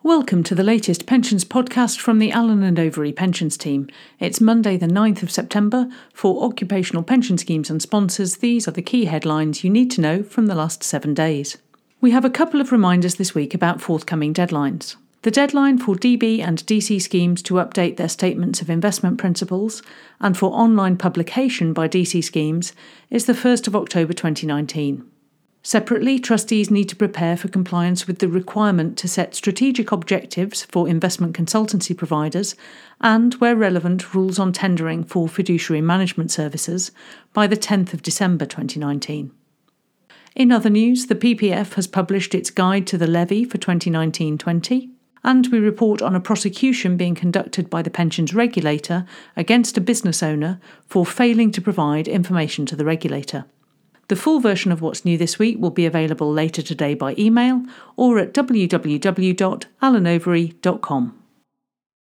Welcome to the latest pensions podcast from the Allen & Overy Pensions team. It's Monday the 9th of September. For occupational pension schemes and sponsors, these are the key headlines you need to know from the last 7 days. We have a couple of reminders this week about forthcoming deadlines. The deadline for DB and DC schemes to update their statements of investment principles and for online publication by DC schemes is the 1st of October 2019. Separately, trustees need to prepare for compliance with the requirement to set strategic objectives for investment consultancy providers and, where relevant, rules on tendering for fiduciary management services by the 10th of December 2019. In other news, the PPF has published its guide to the levy for 2019-20, and we report on a prosecution being conducted by the pensions regulator against a business owner for failing to provide information to the regulator. The full version of what's new this week will be available later today by email or at www.allenovery.com.